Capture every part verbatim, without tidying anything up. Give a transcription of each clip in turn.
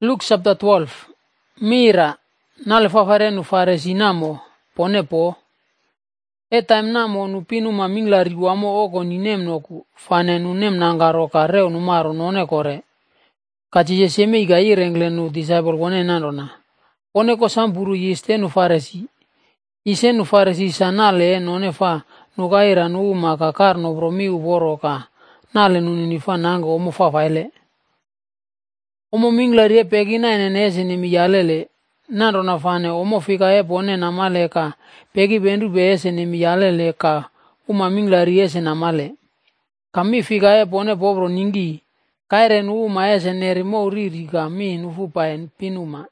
Luke chapter twelve. Mira, nale fafarenu faresi namo, pone po. E time namo nupinu mamingla riwamo oko ninem noku, fane nunem nangaro ka reo numaro none kore. Kachiye seme iga irengle nu disciple kone nandona. Pone ko sampuru yiste nu faresi. Ise nu faresi sanale none fa nugaira nu maka karno bromi uboro ka. Nale nunini fa nango omo fa faile. Omo mingla rie pegina enenese ni miyalele. Nandona fane omo fika e pone namale ka. Pegi bendu beese ni miyalele ka. Uma mingla riese namale. Kami fika e pone pobro ningi. Kaire nu uma ese neri mo riri ka mi nufupa en pinuma.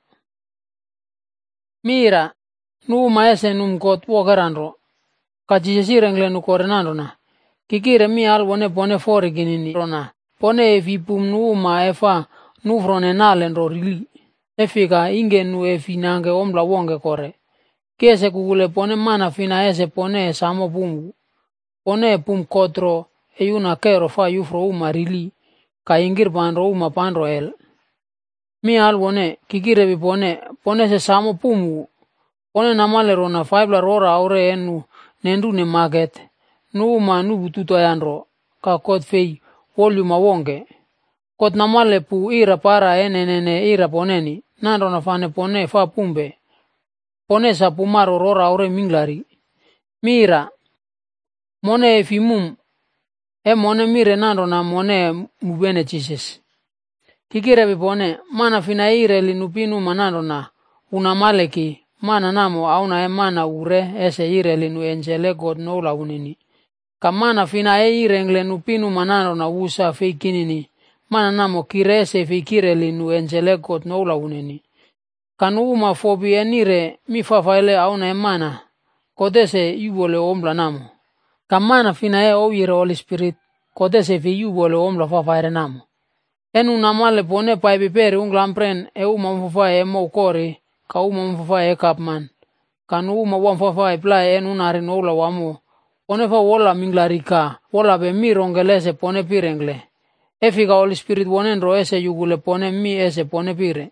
Mira, nu uma ese num kot wokarandro. Kachisesi rengle nu kore nandona. Kikire mi alwone pone fori kinini rona. Pone e vipum nu uma efa nu frone nalendro rili. Efika inge nu e finange omla wonge kore. Kese kukule pone mana fina ese pone e samo pumu. Pone e pum kotro e yuna kero fa yufro uma rili. Ka ingir pandro uma pandro el. Mi alwone kikire bi pone pone se samo pumu. Pone namale rona faibla rora aure enu nendu ne market. Nu uma nu bututo yandro. Ka kot fei volume wonge. Kot namale pu ira para enenene ira poneni. Nando na fane pone fa pumbe. Pone sa pumaro rora aure minglari. Mira. Mone e fimum. E mone mire nando na mone mubene chises. Kikire bi pone mana fina ire linupinu manando na. Una maleki. Mana namo auna e mana ure ese ire linu enjele god no la unini. Kamana fina e ire engle nupinu manando na usa feikinini. Mana namo kirese fikire linu enjele god no la unini. Kanu uma fobi enire mi fafaile auna e mana. Kodese yubole omla namo. Kamana fina e oyire Holy Spirit. Kodese fi yubole omla fafaire namo. Enu namale pone paipipere unglampren e uma mfafae e moukori. Ka uma mfafae e kapman. Kanu uma wamfafae plai enu nari no la wamo. Pone fa wola minglarika. Wola be mi rongelese pone pirengle. Efika Holy Spirit wonenro ese yugule pone mi ese pone pire.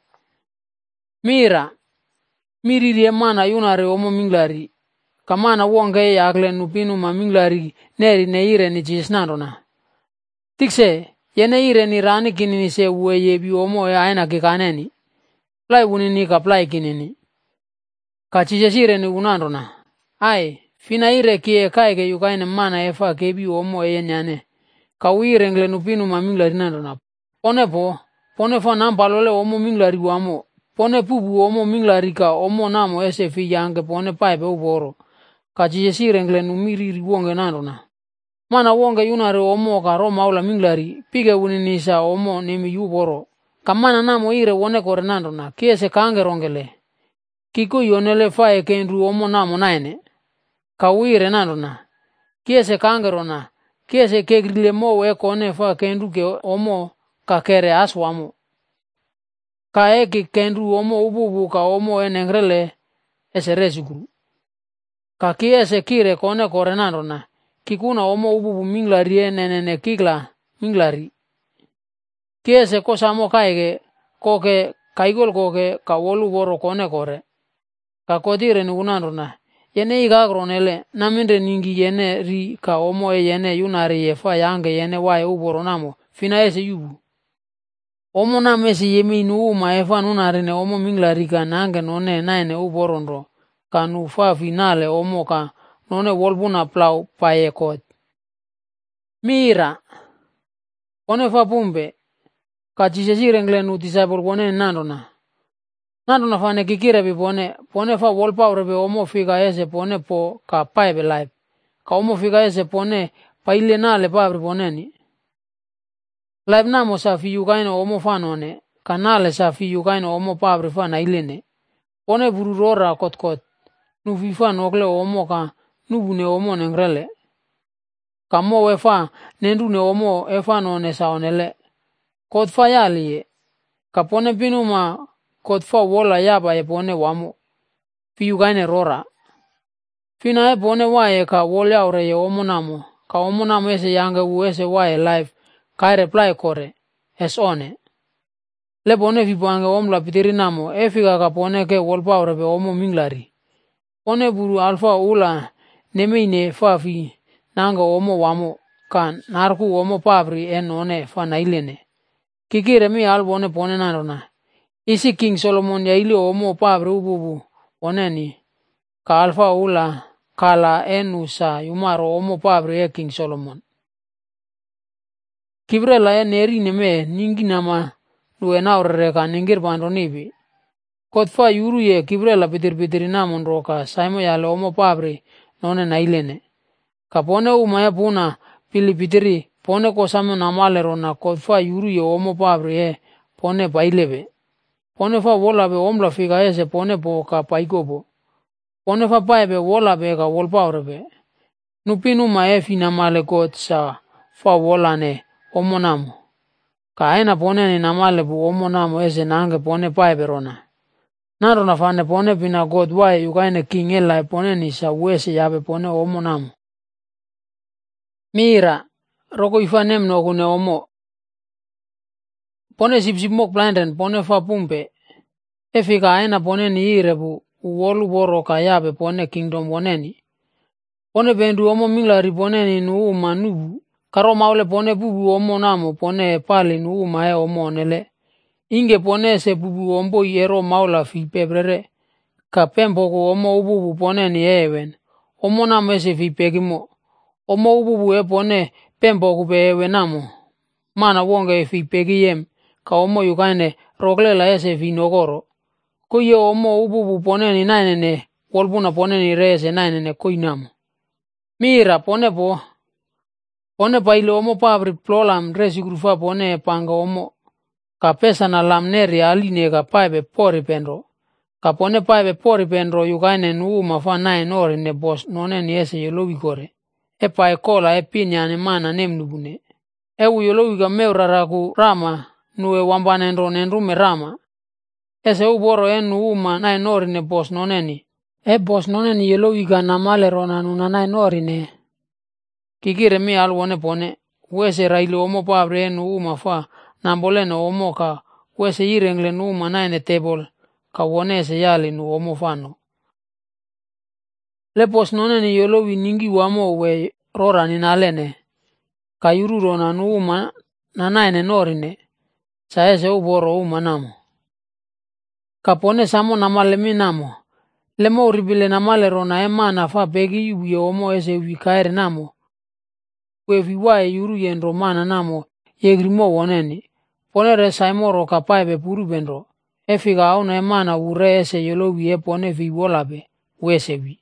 Mira. Miriri e mana yunare omo minglari. Kamana wonge e akle nupinu ma minglari neri ne ire ni jisnarona. Tikse, yene ire ni rani kinini se uwe yebi omo e aina kikaneni. Plai unini ka plai kinini. Kachisesire ni unandona. Ai, fina ire kie kaike yukaine mana efa kebi omo e yenyane. Ka uire ngle nupinu ma minglari nandona. Pone po, pone fa nampalole omo minglari wamo. Pone pubu omo minglari ka omo namo ese fi yange pone paipe uboro. Kachisesire ngle numiriri wonge nandona. Mana wonge yunare omo ka roma ula minglari. Pige uninisa omo nemi yuboro. Kamana namo ire wone kore nandona. Kiese kange rongele. Kiku yonele fa e kenru omo namo naine. Ka uire nandona. Kiese kange rona. Kiese kegrile mo e kone fa kenru ke omo ka kere aswamo. Ka eki kenru omo ububu ka omo e nengrele ese resiguru. Ka kiese kire kone kore nandona. Kikuna omo ububu minglari e nenene kikla minglari. Kiese kosamo kaige koke kaigol koke ka wolu boro kone kore. Ka kodire ni unandona. Yene igagronele naminde ningi yene ri ka omo e yene yunari ye fa yange yene wae uboro namo. Fina ese yubu. Omo namesi yemi nu uma efa nunari ne omo minglari ka nange none naine uborondro. Ka nu fa finale omo ka none wolbuna plau paye kot. Mira. Pone fa pumbe. Kachisesire ngle nu disciple pone nandona. Nandona fane kikire bi pone. Pone fa wolpa urebe omo fika ese pone po ka paibe life. Ka omo fika ese pone pa ile nale pabri pone ni. Life namo sa fi yukaino omo fanone. Ka nale sa fi yukaino omo pabri fa na ilene. Pone buru rora kot kot. Nu fifa nokle omo ka nubune omo nengrele. Ka mo wefa nendu ne omo efa none saonele. Kot fa yaliye. Ka pone pinuma kot fa wola yaba e pone wamo. Fi yukaine rora. Fina e pone wae ka wole aure ye omo namo. Ka omo namo ese yange u ese wae life. Ka reply kore. Es one. le pone vipange omla pitiri namo efika ka pone ke wolpa orebe omo minglari. Pone buru alfa ula nemeine fafi nanga omo wamo kan narku omo pabri enone fa nailene. Kikire mi al bone pone narona. Isi King Solomon ya ili omo pabri ububu oneni ka alfa ula kala enu sa yumaro omo pabri e King Solomon. Kibre la e neri neme ningi nama luwe na orre ka ningir pandro nibi. Kotfa yuru ye kibre la pitir pitiri namon roka saimo ya le omo pabri none nailene. Ka pone umaya puna pili pitiri pone ko samo namale rona kotfa yuru ye omo pabri e pone pailebe. Pone fa wola be omla figa ese pone po ka paikobo. Pone fa paebe wola be ka wolpa orebe. Nupinu ma e fina male kot sa fa wola ne omo namo. Ka aina pone ni namale bu omo namo ese nange pone paebe rona. Narona fane pone pina god wae yukaine king ela pone ni sa wese yabe pone omo namo. Mira, roko ifanem no kune omo. Pone sip sip mok blanden pone fa pumpe. Efika aina pone ni irebu uwolu boro ka yabe pone kingdom woneni. Pone bendu omo minglari pone ni nuu manubu. Karo maule pone bubu omo namo pone pali nuu mae omo nele. Inge pone se bubu ombo yero maula fi pebrere. Ka pemboko omo ububu pone ni ewen. Omo namo ese fi pegimo. Omo ububu e pone pemboko be ewe namo. Mana wonge fi pegiyem. Ka omo yukaine roglela ese fi nogoro. Kuye omo ububu pone ni nainene. Wolbuna pone ni reese nainene kui namo. Mira pone po. Pone paile omo pabri plolam resi grufa pone panga omo. Ka pesa na lam neri aline ka paibe pori penro. Ka pone paibe pori penro yukaine nuu mafa nain ori ne bos none ni ese yolowi kore. E pae kola e pinyane mana nemnubune. E u yolowi ka meuraraku rama nuwe wamba nendro nendrume rama. Ese u boro en nuu ma nain ori ne bos none ni. E bos none ni yolowi ka namale rona nuna nain ori ne. Kikire mi alwone pone. Wese raili omo pabri en nuu mafa. Nambolene omo ka wese irengle nuu ma naine tebol. Ka wone se yali nu omo fano. Lepos none ni yolowi ningi wamo we rora ni nalene. Ka yuru rona nuu ma na naine norine. Sa ese u boro uma namo. Ka pone samo namale mi namo. Lemo uribile namale rona ema na fa pegi uye omo ese wikaere namo. We viwae yuru yen romana namo yegrimo woneni. Pone re saimoro ka paibe puru benro. Efika au na emana ure ese yolowi e pone vi wolabe. Wesewi.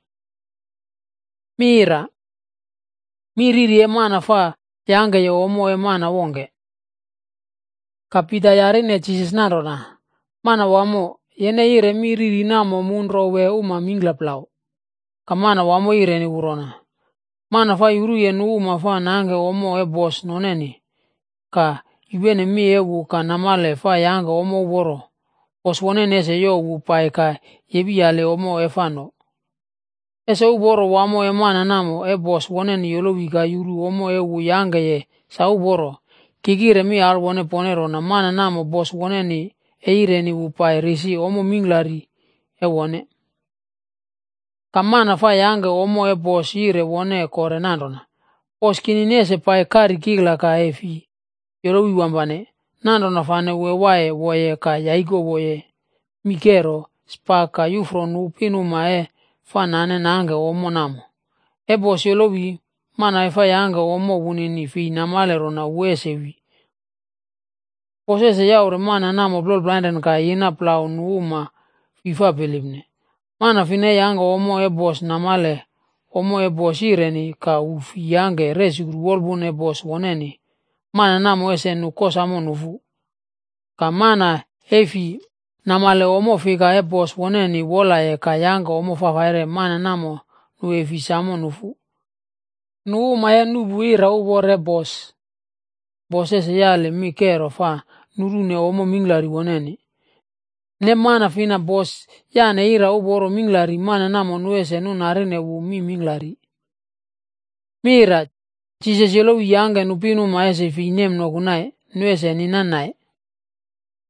Mira. Miriri emana fa yange ye omo emana wonge. Kapita yarine chisis narona. Mana wamo yene ire miriri namo munro we uma mingla plau. Kamana wamo ire ni urona. Mana fa yuru ye nu uma fa nange omo e bos noneni. Ka ibene mi ewu ka namale fa yange omo woro. Bos wonene ese yo upai ka yebi yale omo e fano. Ese uboro wamo emana namo e bos woneni yolowi ka yuru omo ewu yange ye sa uboro. Kikire mi al wone ponero na mana namo bos woneni e ire ni upai risi omo minglari e wone. Kamana fa yange omo e bos ire wone kore nandona. Bos kininese pai kari kigla ka efi. Yolowi wambane. Nandona fane we wae woye ka yaigo woye. Mikero spaka yufro nupinu mae fa nane nange omo namo. E bos yolowi mana e fa yange omo wunini fi namale rona wesewi. Posese yaure mana namo blol blanden ka yina plau nuuma fifa pelibne. Mana fine yange omo e bos namale omo e bos ireni ka ufi yange resigru wolbun e bos woneni. Mana namo ese nukosa mo nufu. Ka mana efi namale omo fika e bos woneni wola e ka yange omo fafaire mana namo nu efi samo nufu. Nuuma e nubu ira ubore bos. Bos ese yale mi kero fa nurune omo minglari woneni. Ne mana fina bos yane ira uboro minglari mana namo nuese nu narine u mi minglari. Mira, chise yolowi yange nupinu maese fi nem no kunai nuese ni nanai.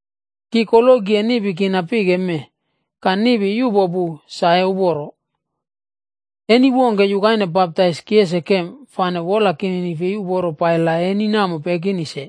Kikologi enibi kinapige me, kanibi yubobu sae uboro. Eni wonge yugaine baptize kiese kem fane wola kinini fe uboro paila eni namo pekinise.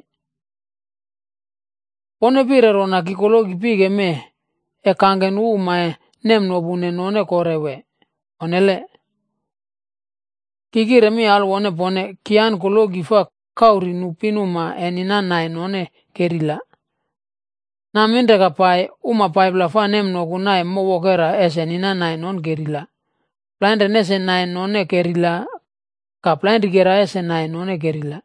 Pone pire rona kikologi pige me, e kangen umae nemno bune none korewe. Onele. Kikire mi alwone pone kian kologi fa kauri nupinuma enina nai none kerila. Na minde kapai uma paibla fa nemno kunai mowokera ese nina nai non kerila. Plande nese nai none kerila, ka plande gera ese nai none kerila.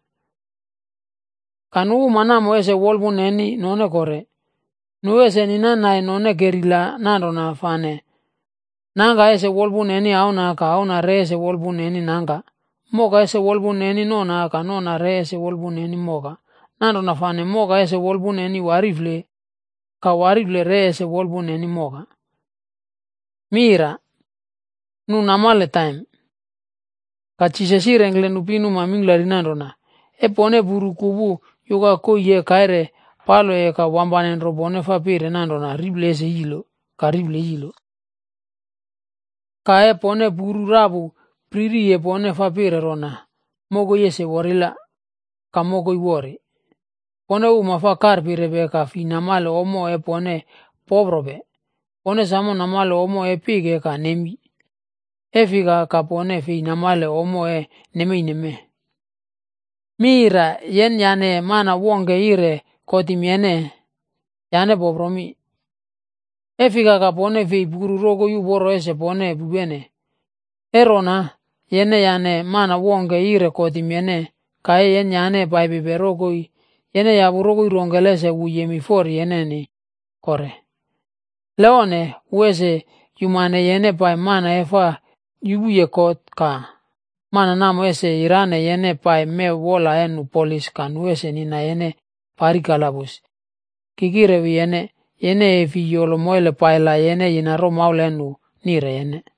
Kanu uma namo ese wolbu neni none kore. Nu ese nina nai none kerila nando na fane. Nanga ese wolbu neni auna ka auna re ese wolbu neni nanga. Moga ese wolbu neni nona ka nona re ese wolbu neni moga. Nando na fane moga ese wolbu neni warifle ka warifle re ese wolbu neni moga. Mira, nu namale time. Ka chisesi rengle nupinu mamingla rinando na. E pone buru kubu yuga ko ye kaire palo e ka wambane robone fa pire nando na rible ese hilo, ka rible hilo. Ka e pone buru rabu priri ye pone fa pire rona. Mogo yese warila, ka mogo iwori. Pone uma fa kar pire be ka fi namale omo e pone pobrobe. Pone samo namale omo e pige ka nemi. E figa ka pone fi namale omo e neme neme. Mira yen yane mana wonge ire koti miene. Yane pobromi. E figa ka pone fi buru rogo yuboro ese pone bubene. Erona yene yane mana wonge ire koti miene. Ka e yen yane paibe berogo i. Yene yabu rogo irongelese uyemi fori yene ni kore. Leone wese yumane yene pai mana efa yubuye kot ka. Mana namo ese irane yene pai me wola enu polis kan wese nina yene parikalabus. Kikirewi yene, yene efi yolo moile paila yene yinaro maule enu nire yene.